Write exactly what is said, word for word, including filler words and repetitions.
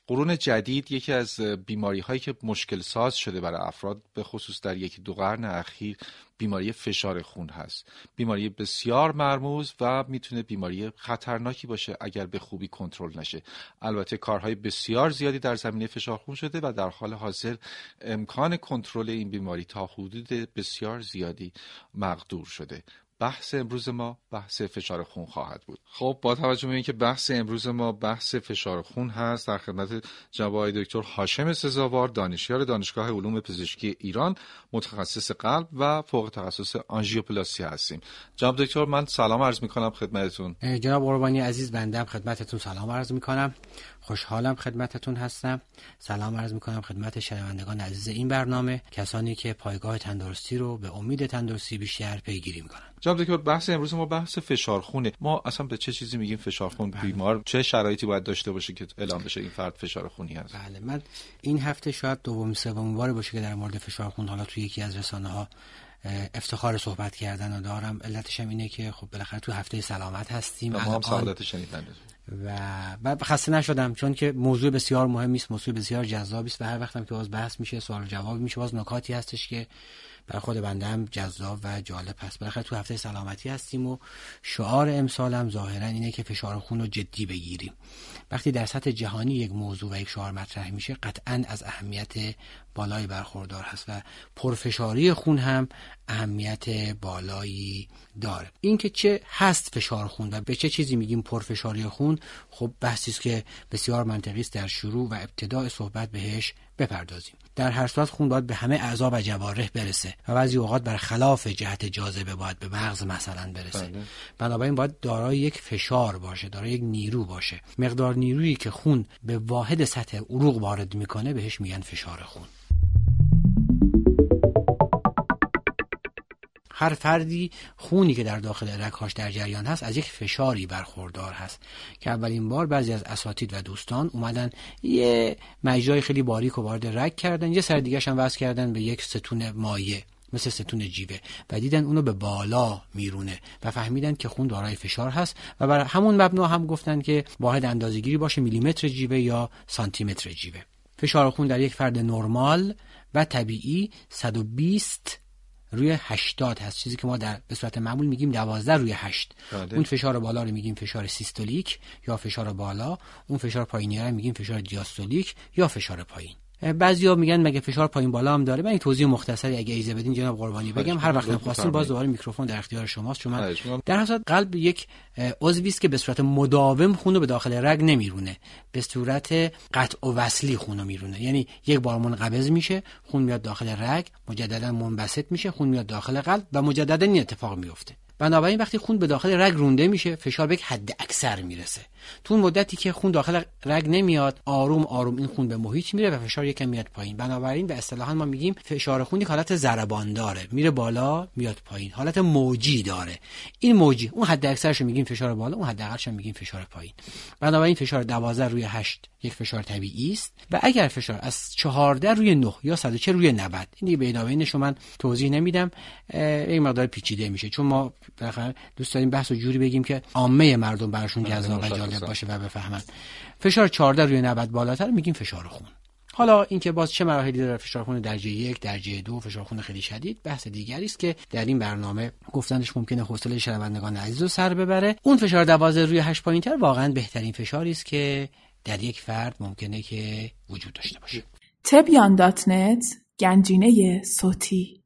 قرون جدید یکی از بیماری هایی که مشکل ساز شده برای افراد به خصوص در یکی دو قرن اخیر بیماری فشار خون هست. بیماری بسیار مرموز و میتونه بیماری خطرناکی باشه اگر به خوبی کنترل نشه. البته کارهای بسیار زیادی در زمینه فشار خون شده و در حال حاضر امکان کنترل این بیماری تا حدود بسیار زیادی مقدور شده. بحث امروز ما بحث فشار خون خواهد بود. خب با توجه به اینکه بحث امروز ما بحث فشار خون هست، در خدمت جناب آقای دکتر هاشم سزاوار، دانشیار دانشگاه علوم پزشکی ایران، متخصص قلب و فوق تخصص آنژیوپلاستی هستیم. جناب دکتر من سلام عرض می‌کنم خدمتتون. جناب قربانی عزیز، بنده خدمتتون سلام عرض می‌کنم. خوشحالم خدمتتون هستم. سلام عرض می‌کنم خدمت شنوندگان عزیز این برنامه، کسانی که پایگاه تندرستی رو به امید تندرستی بیشتر پیگیری می‌کنن. جناب دکتر بحث امروز ما بحث فشار خونه. ما اصلا به چه چیزی میگیم فشار خون؟ بله. بیمار چه شرایطی باید داشته باشه که اعلام بشه این فرد فشار خونی هست؟ بله، من این هفته شاید دوم سوم بار باشه که در مورد فشار خون حالا توی یکی از رسانه‌ها افتخار صحبت کردن و دارم. علتش هم اینه که خب بالاخره تو هفته سلامت هستیم. ما هم سعادت شنیدن و بعد خسته نشدم چون که موضوع بسیار مهمی است، موضوع بسیار جذابی است و هر وقتم که باز بحث میشه، سوال و جواب میشه، باز نکاتی هستش که برای خود بنده هم جذاب و جالب هست. بالاخره تو هفته سلامتی هستیم و شعار امسال هم ظاهرا اینه که فشار خون رو جدی بگیریم. وقتی در سطح جهانی یک موضوع و یک شعار مطرح میشه قطعاً از اهمیت بالایی برخوردار هست و پرفشاری خون هم اهمیت بالایی داره. این که چه هست فشار خون و به چه چیزی میگیم پرفشاری خون، خب بحثی است که بسیار منطقی است در شروع و ابتدای صحبت بهش بپردازیم. در هر صورت خون باید به همه اعضا و جوارح برسه و بعضی اوقات برخلاف جهت جاذبه باید به مغز مثلا برسه. بله. بنابراین باید دارای یک فشار باشه، دارای یک نیرو باشه. مقدار نیرویی که خون به واحد سطح عروق وارد میکنه بهش میگن فشار خون. هر فردی خونی که در داخل رگ‌هاش در جریان هست از یک فشاری برخوردار هست که اولین بار بعضی از اساتید و دوستان اومدن یه مجرای خیلی باریک و وارد رگ کردن، یه سر دیگه‌ش هم وصل کردن به یک ستون مایع مثل ستون جیوه و دیدن اونو به بالا میرونه و فهمیدن که خون دارای فشار هست و بر همون مبنا هم گفتن که واحد اندازه‌گیری باشه میلیمتر جیوه یا سانتی متر جیوه. فشار خون در یک فرد نرمال و طبیعی صد و بیست روی هشتاد هست، چیزی که ما در به صورت معمول میگیم دوازده روی هشت. اون فشار بالا رو میگیم فشار سیستولیک یا فشار بالا، اون فشار پایینی رو میگیم فشار دیاستولیک یا فشار پایین. بعضیا میگن مگه فشار پایین بالا هم داره؟ من این توضیح مختصری اگه اجازه بدین جناب قربانی بگم، هر وقت خواستین باز دوباره میکروفون در اختیار شماست. شما در حقیقت قلب یک عضوی است که به صورت مداوم خون رو به داخل رگ نمیرونه، به صورت قطع و وصلی خون رو میرونه. یعنی یک بار منقبض میشه، خون میاد داخل رگ، مجددا منبسط میشه، خون میاد داخل قلب و مجددا این اتفاق میفته. بنابراین وقتی خون به داخل رگ رونده میشه فشار به یک حد اکثر میرسه. تو اون مدتی که خون داخل رگ نمیاد آروم آروم این خون به محیط میره و فشار یکم میاد پایین. بنابراین به اصطلاحاً ما میگیم فشار خون یک حالت ضربان داره، میره بالا میاد پایین، حالت موجی داره. این موجی اون حد اکثرش میگیم فشار بالا، اون حد اقلش میگیم فشار پایین. بنابراین فشار دوازده روی هشت یک فشار طبیعی است و اگر فشار از چهارده روی نه یا صد و چهل روی نود، این بینابینش من توضیح نمیدم، این مقدار پیچیده میشه چون ما بالاخره دوست داریم بحث و جوری بگیم که عامه مردم براشون جذاب و جالب باشه و بفهمن. فشار چهارده روی نود بالاتر میگیم فشار خون. حالا اینکه باز چه مراحلی داره فشار خون درجه یک، درجه دو، فشار خون خیلی شدید، بحث دیگری است که در این برنامه گفتنش ممکنه حوصله شنوندگان عزیز رو سر ببره. اون فشار دوازده روی هشت پایینتر واقعا بهترین فشاری است که در یک فرد ممکنه که وجود داشته باشه. تبیان دات نت گنجینه صوتی.